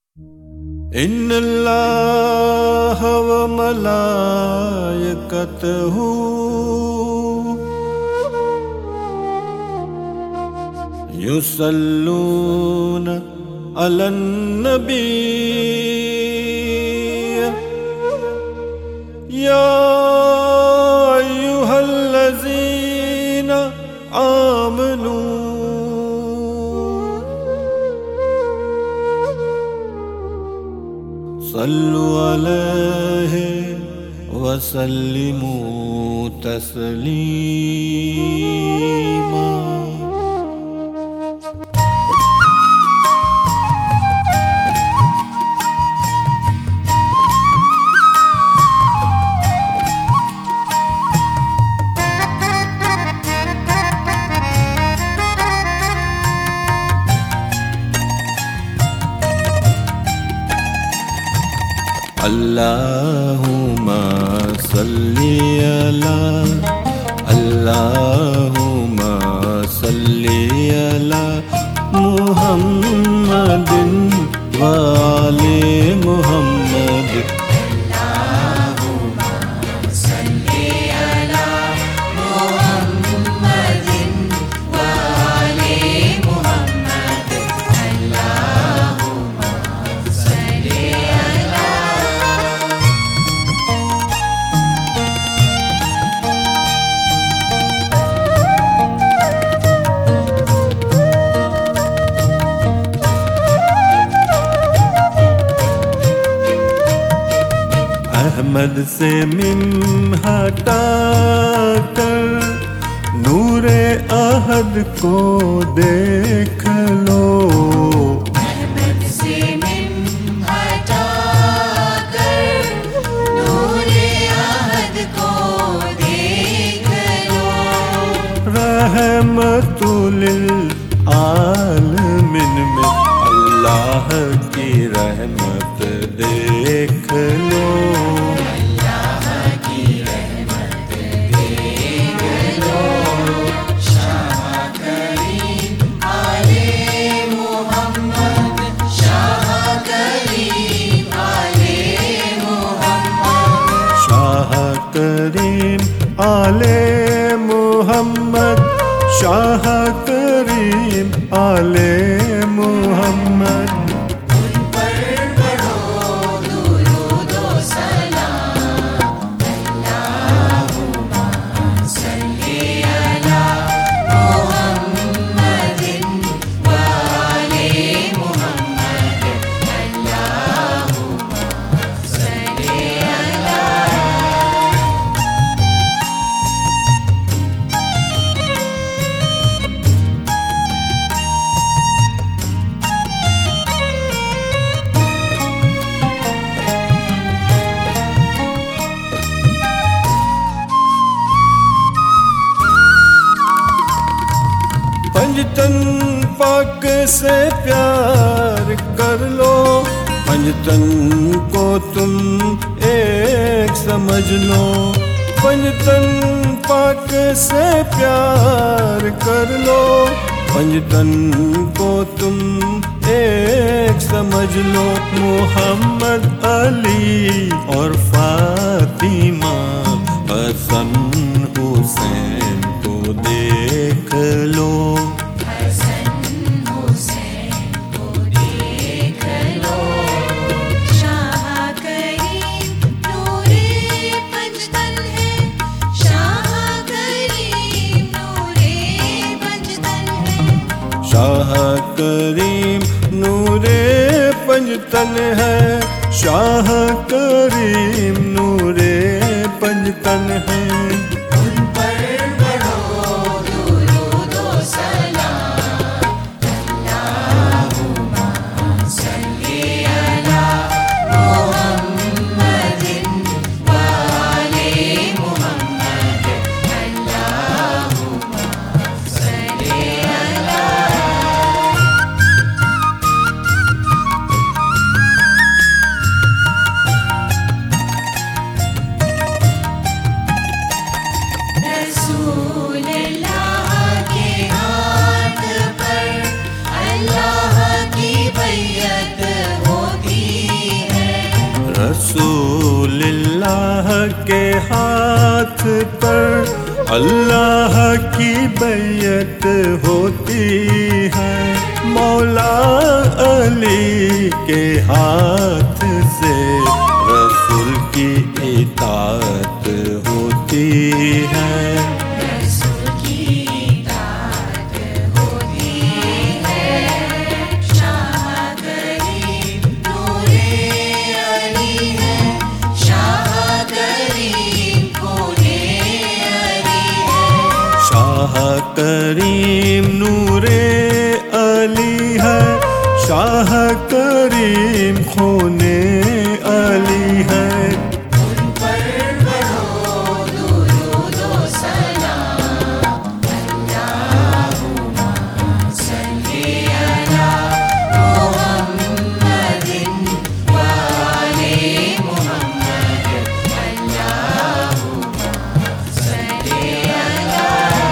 इन्नल्लाह व मलाइकतहू युसल्लून अलन नबी या अय्युहल्लज़ीना आमनू सल्लु अलैहि वसल्लिमू तस्लीमा। अल्लाहुम्मा सल्ली अला अल्लाहुम्मा सल्ली अला मुहम्मदिन व आले मुहम्मद। अल्लाहुम्मा सल्ली अला मुहम्मदिन व आले मुहम्मद। अल्लाहुम्मा सल्ली अला। अहमद से मिम हटा कर नूरे अहद को देख लो। अहमद से मिम हटा कर नूरे अहद को देख लो। रहमतुल आलमीन में अल्लाह की रहमत देख लो। अल्लाह की रहमत देख लो। शाह करीम आले मुहम्मद। शाह करीम आले मुहम्मद। शाह करीम आले मुहम्मद। शाह करीम आले मुहम्मद। उन पर पढ़ो दुरूद व सलाम। अल्लाहुम्मा सल्ली अला मुहम्मदिन व आले मुहम्मद। अल्लाहुम्मा सल्ली अला। पंजतन पाक से प्यार कर लो। पंजतन को तुम एक समझ लो। पंजतन पाक से प्यार कर लो। पंजतन को तुम एक समझ लो। मोहम्मद अली और फातिमा हसन हुसैन को देख लो। हसन हुसैन को देख लो। शाह करीम नूरे पंजतन है। शाह करीम नूरे पंजतन है। शाह करीम नूरे पंजतन है। शाह करीम नूरे पंजतन है। उन पर पढ़ो दुरूद व सलाम। अल्लाहुम्मा सल्ली अला मुहम्मदिन व आले मुहम्मद। अल्लाहुम्मा सल्ली अला। अल्लाह के हाथ पर अल्लाह की बैयत होती है। मौला अली के हाथ से रसूल की इताअत होती है। रसूल की इताअत होती है। शाह करीम नूरे अली है। शाह करीम खूने अली है। शाह करीम नूरे अली है। शाह करीम खूने अली है। उन पर पढ़ो दुरूदो सलाम। अल्लाहुम्मा सल्ली अला मुहम्मदिन व आले मुहम्मद। अल्लाहुम्मा सल्ली अला।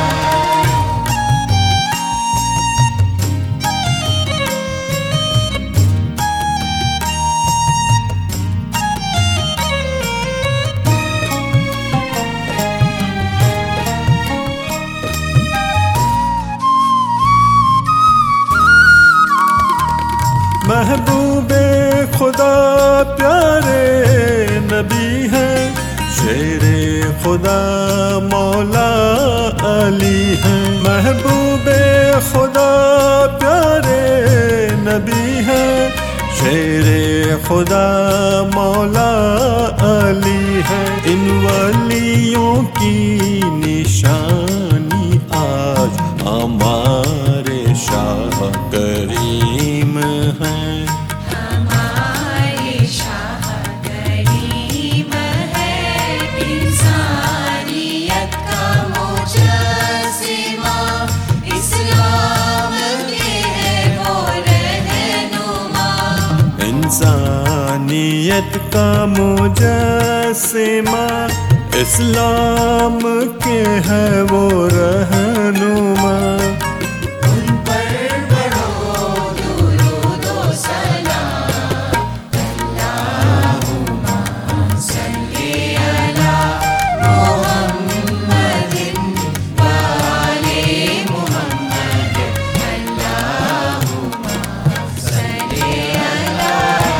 महबूबे खुदा प्यारे नबी हैं। शेरे खुदा मौला अली हैं। महबूबे खुदा प्यारे नबी हैं। शेरे खुदा मौला अली हैं। इन वलियों की निशानी आज हमारे शाह करीम हैं। हमारे शाह करीम है। इंसानियत का मुजस्सिमा। इस्लाम के है वो रहनुमा। इंसानियत का मुजस्सिमा। इस्लाम के है वो रहनुमा। उन पर पढ़ो दुरूदो सलाम। अल्लाहुम्मा सल्ली अला मुहम्मदिन व आले मुहम्मद। अल्लाहुम्मा सल्ली अला।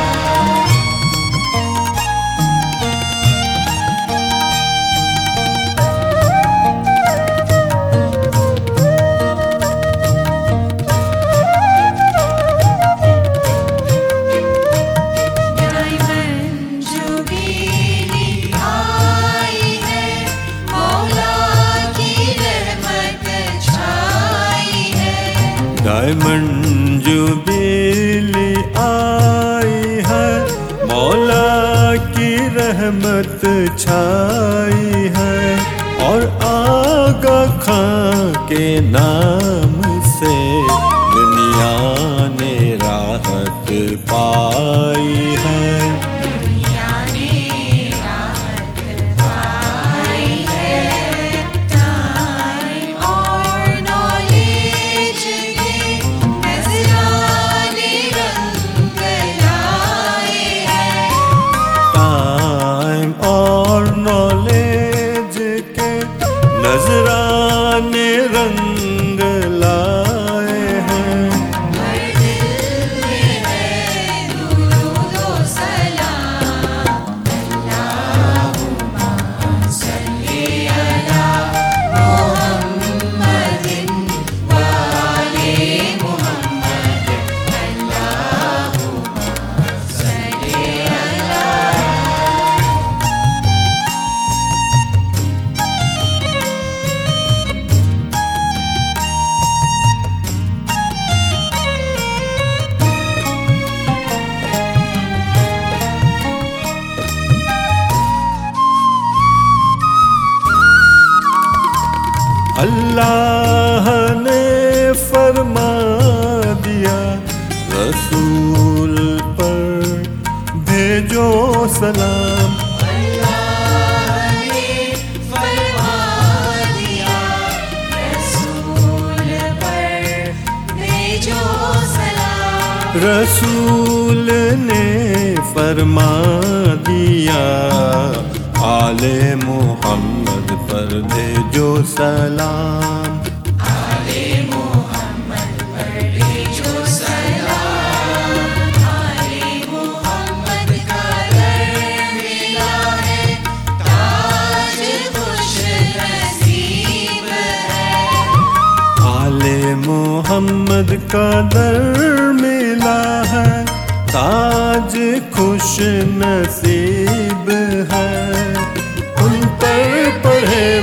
डायमंड जुबीली आई है। मौला की रहमत छाई है। डायमंड जुबीली आई है। मौला की रहमत छाई है। और आगा खां के नाम से दुनिया ने राहत पाई है। दुनिया ने राहत पाई है। टाइम और नॉलेज के नजराने रंग लाए हैं। टाइम और नॉलेज के नजराने रंग लाए हैं। हर दिल में है दुरूदो सलाम। अल्लाहुम्मा सल्ली अला मुहम्मदिन व आले मुहम्मद। अल्लाहुम्मा सल्ली अला। अल्लाह ने फरमा दिया रसूल पर भेजो सलाम। अल्लाह ने फरमा दिया रसूल पर भेजो सलाम। रसूल ने फरमा दिया आले मोहम्मद पर भेजो सलाम। आले मोहम्मद पर भेजो सलाम। आले मोहम्मद का दर मिला है, ताज खुश नसीब है। आले मोहम्मद का दर मिला है, ताज खुश नसीब है। उन पर पढ़े